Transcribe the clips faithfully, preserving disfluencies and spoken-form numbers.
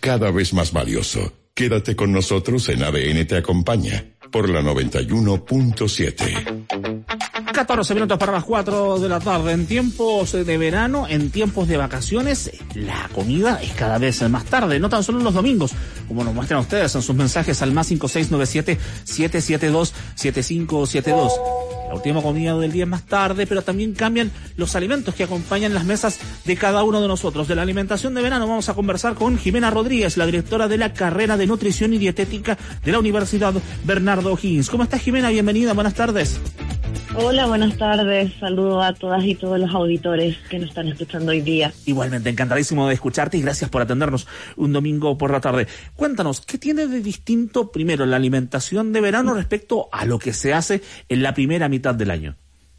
cada vez más valioso. Quédate con nosotros en A D N Te Acompaña, por la noventa y uno punto siete. catorce minutos para las cuatro de la tarde. En tiempos de verano, en tiempos de vacaciones, la comida es cada vez más tarde, no tan solo los domingos, como nos muestran ustedes en sus mensajes al más cinco seis nueve siete, siete siete dos, siete cinco siete dos. La última comida del día es más tarde, pero también cambian los alimentos que acompañan las mesas de cada uno de nosotros. De la alimentación de verano vamos a conversar con Jimena Rodríguez, la directora de la carrera de Nutrición y Dietética de la Universidad Bernardo O'Higgins. ¿Cómo estás, Jimena? Bienvenida, buenas tardes. Hola, buenas tardes. Saludos a todas y todos los auditores que nos están escuchando hoy día. Igualmente, encantadísimo de escucharte y gracias por atendernos un domingo por la tarde. Cuéntanos, ¿qué tiene de distinto, primero, la alimentación de verano respecto a lo que se hace en la primera mitad del año?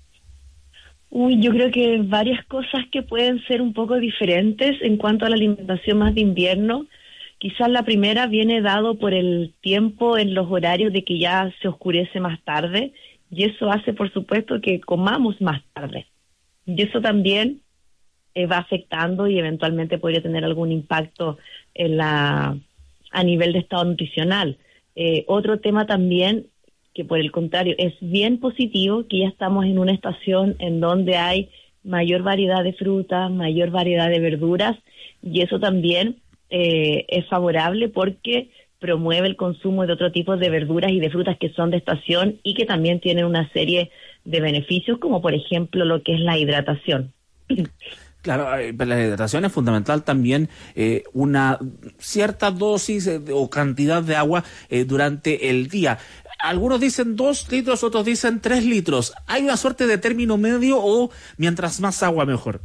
Uy, yo creo que varias cosas que pueden ser un poco diferentes en cuanto a la alimentación más de invierno. Quizás la primera viene dado por el tiempo en los horarios de que ya se oscurece más tarde. Y eso hace, por supuesto, que comamos más tarde. Y eso también eh, va afectando y eventualmente podría tener algún impacto en la a nivel de estado nutricional. Eh, otro tema también, que por el contrario es bien positivo, que ya estamos en una estación en donde hay mayor variedad de frutas, mayor variedad de verduras, y eso también eh, es favorable porque promueve el consumo de otro tipo de verduras y de frutas que son de estación y que también tienen una serie de beneficios, como por ejemplo lo que es la hidratación. Claro, la hidratación es fundamental también, eh, una cierta dosis eh, o cantidad de agua eh, durante el día. Algunos dicen dos litros, otros dicen tres litros. ¿Hay una suerte de término medio o mientras más agua mejor?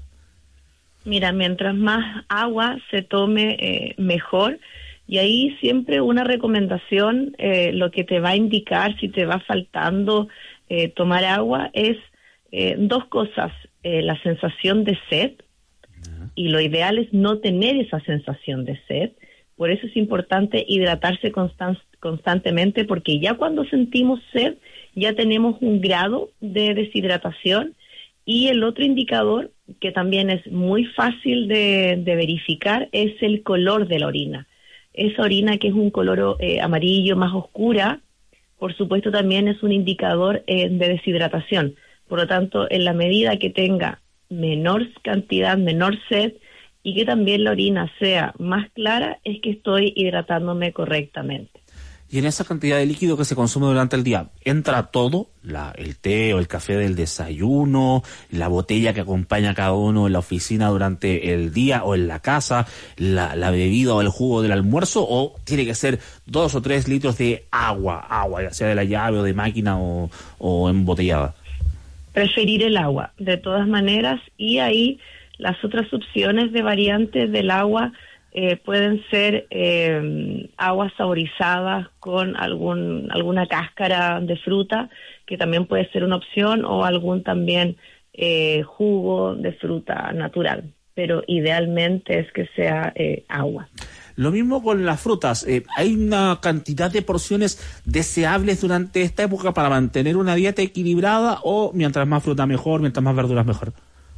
Mira, mientras más agua se tome, eh, mejor. Y ahí siempre una recomendación, eh, lo que te va a indicar si te va faltando eh, tomar agua es eh, dos cosas, eh, la sensación de sed, uh-huh. y lo ideal es no tener esa sensación de sed. Por eso es importante hidratarse constan- constantemente, porque ya cuando sentimos sed ya tenemos un grado de deshidratación. Y el otro indicador, que también es muy fácil de, de verificar, es el color de la orina. Esa orina que es un color eh, amarillo más oscura, por supuesto también es un indicador eh, de deshidratación. Por lo tanto, en la medida que tenga menor cantidad, menor sed, y que también la orina sea más clara, es que estoy hidratándome correctamente. Y en esa cantidad de líquido que se consume durante el día, ¿entra todo? La, el té o el café del desayuno, la botella que acompaña a cada uno en la oficina durante el día o en la casa, la, la bebida o el jugo del almuerzo, o tiene que ser dos o tres litros de agua, agua, ya sea de la llave o de máquina o, o embotellada? Preferir el agua, de todas maneras, y ahí las otras opciones de variantes del agua Eh, pueden ser eh, aguas saborizadas con algún alguna cáscara de fruta, que también puede ser una opción, o algún también eh, jugo de fruta natural, pero idealmente es que sea eh, agua. Lo mismo con las frutas, eh, ¿hay una cantidad de porciones deseables durante esta época para mantener una dieta equilibrada, o mientras más fruta mejor, mientras más verduras mejor?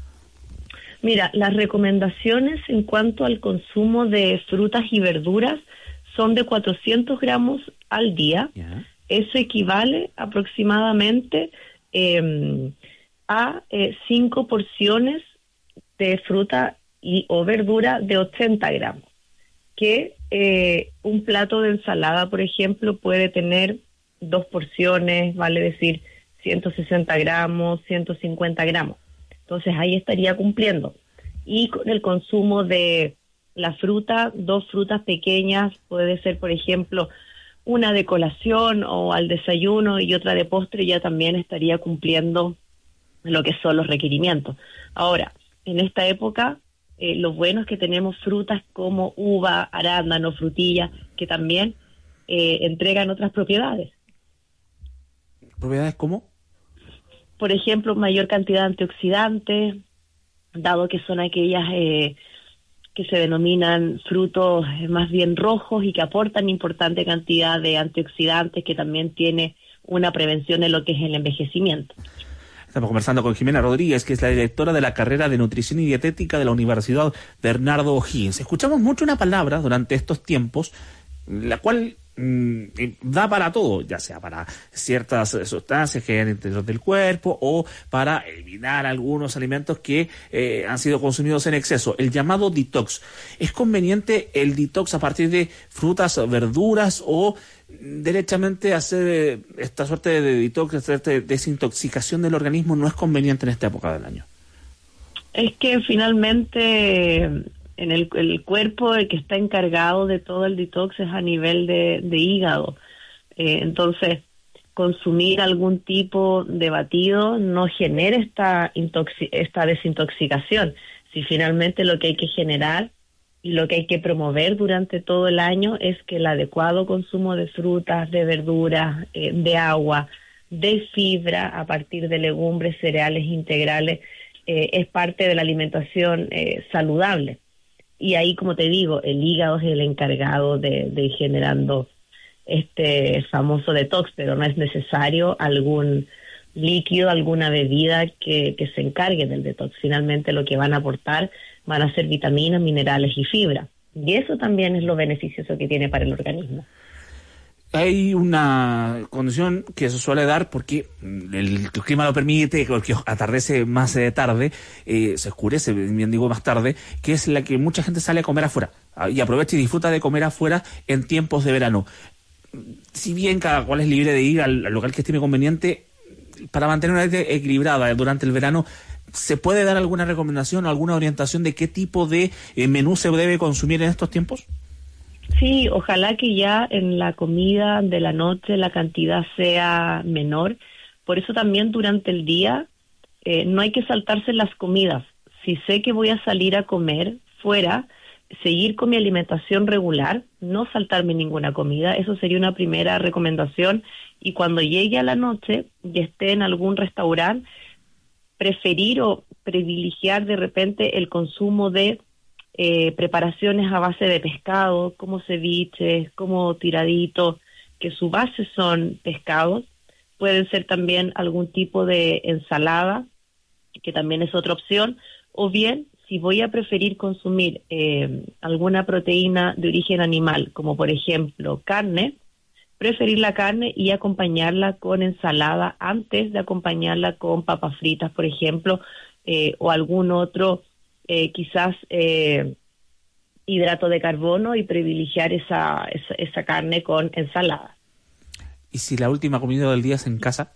Mira, las recomendaciones en cuanto al consumo de frutas y verduras son de cuatrocientos gramos al día. Yeah. Eso equivale aproximadamente eh, a eh, cinco porciones de fruta y o verdura de ochenta gramos. Que eh, un plato de ensalada, por ejemplo, puede tener dos porciones, vale decir ciento sesenta gramos, ciento cincuenta gramos. Entonces ahí estaría cumpliendo. Y con el consumo de la fruta, dos frutas pequeñas, puede ser, por ejemplo, una de colación o al desayuno y otra de postre, ya también estaría cumpliendo lo que son los requerimientos. Ahora, en esta época, eh, lo bueno es que tenemos frutas como uva, arándano, frutilla, que también eh, entregan otras propiedades. ¿Propiedades cómo? Por ejemplo, mayor cantidad de antioxidantes, dado que son aquellas eh, que se denominan frutos más bien rojos y que aportan importante cantidad de antioxidantes, que también tiene una prevención en lo que es el envejecimiento. Estamos conversando con Jimena Rodríguez, que es la directora de la carrera de Nutrición y Dietética de la Universidad Bernardo O'Higgins. Escuchamos mucho una palabra durante estos tiempos, la cual mmm, da para todo, ya sea para ciertas sustancias que hay en el interior del cuerpo o para eliminar algunos alimentos que eh, han sido consumidos en exceso. El llamado detox. ¿Es conveniente el detox a partir de frutas, verduras o derechamente hacer esta suerte de detox, esta suerte de desintoxicación del organismo no es conveniente en esta época del año? Es que finalmente en el, el cuerpo el que está encargado de todo el detox es a nivel de, de hígado. Eh, entonces, consumir algún tipo de batido no genera esta, intoxi- esta desintoxicación. Si finalmente lo que hay que generar y lo que hay que promover durante todo el año es que el adecuado consumo de frutas, de verduras, eh, de agua, de fibra a partir de legumbres, cereales integrales, eh, es parte de la alimentación eh, saludable. Y ahí, como te digo, el hígado es el encargado de, de ir generando este famoso detox, pero no es necesario algún líquido, alguna bebida que, que se encargue del detox. Finalmente lo que van a aportar van a ser vitaminas, minerales y fibra. Y eso también es lo beneficioso que tiene para el organismo. Hay una condición que se suele dar porque el clima lo permite, porque atardece más eh, tarde, eh, se oscurece, bien digo, más tarde, que es la que mucha gente sale a comer afuera y aprovecha y disfruta de comer afuera en tiempos de verano. Si bien cada cual es libre de ir al, al local que estime conveniente, para mantener una dieta equilibrada durante el verano, ¿se puede dar alguna recomendación o alguna orientación de qué tipo de eh, menú se debe consumir en estos tiempos? Sí, ojalá que ya en la comida de la noche la cantidad sea menor. Por eso también durante el día eh, no hay que saltarse las comidas. Si sé que voy a salir a comer fuera, seguir con mi alimentación regular, no saltarme ninguna comida. Eso sería una primera recomendación. Y cuando llegue a la noche y esté en algún restaurante, preferir o privilegiar de repente el consumo de eh, preparaciones a base de pescado, como ceviches, como tiradito, que su base son pescados. Pueden ser también algún tipo de ensalada, que también es otra opción, o bien si voy a preferir consumir eh, alguna proteína de origen animal, como por ejemplo carne, preferir la carne y acompañarla con ensalada antes de acompañarla con papas fritas, por ejemplo, eh, o algún otro, eh, quizás eh, hidrato de carbono, y privilegiar esa, esa, esa carne con ensalada. ¿Y si la última comida del día es en casa?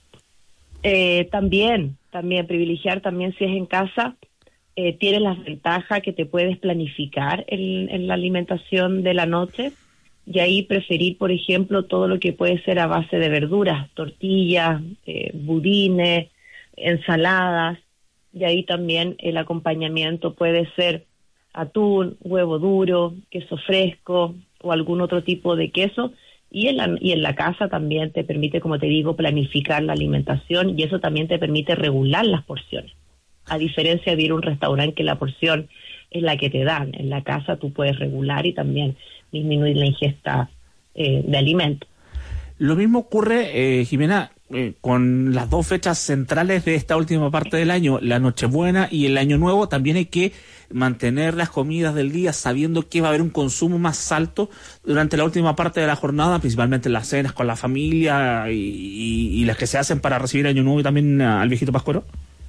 Eh, también, también privilegiar también si es en casa. Eh, tienes la ventaja que te puedes planificar en, en la alimentación de la noche. Y ahí preferir, por ejemplo, todo lo que puede ser a base de verduras, tortillas, eh, budines, ensaladas. Y ahí también el acompañamiento puede ser atún, huevo duro, queso fresco o algún otro tipo de queso. Y en la, y en la casa también te permite, como te digo, planificar la alimentación, y eso también te permite regular las porciones. A diferencia de ir a un restaurante que la porción es la que te dan. En la casa tú puedes regular y también disminuir la ingesta eh, de alimentos. Lo mismo ocurre, eh, Jimena, eh, con las dos fechas centrales de esta última parte del año, la Nochebuena y el Año Nuevo. También hay que mantener las comidas del día sabiendo que va a haber un consumo más alto durante la última parte de la jornada, principalmente las cenas con la familia y, y, y las que se hacen para recibir Año Nuevo y también al viejito Pascuero.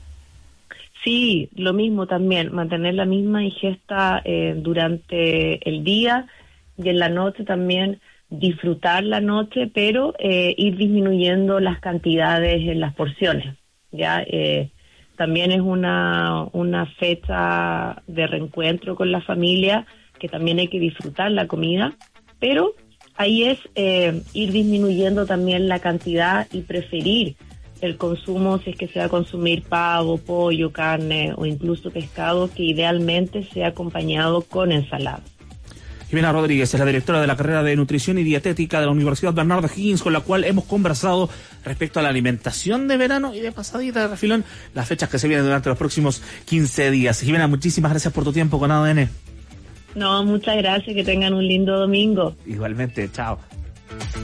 Sí, lo mismo también, mantener la misma ingesta eh, durante el día, y en la noche también disfrutar la noche, pero eh, ir disminuyendo las cantidades en las porciones. Ya eh, también es una, una fecha de reencuentro con la familia, que también hay que disfrutar la comida, pero ahí es eh, ir disminuyendo también la cantidad y preferir el consumo, si es que se va a consumir pavo, pollo, carne o incluso pescado, que idealmente sea acompañado con ensalada. Jimena Rodríguez es la directora de la carrera de Nutrición y Dietética de la Universidad Bernardo O'Higgins, con la cual hemos conversado respecto a la alimentación de verano y de pasadita de refilón, las fechas que se vienen durante los próximos quince días. Jimena, muchísimas gracias por tu tiempo con A D N. No, muchas gracias, que tengan un lindo domingo. Igualmente, chao.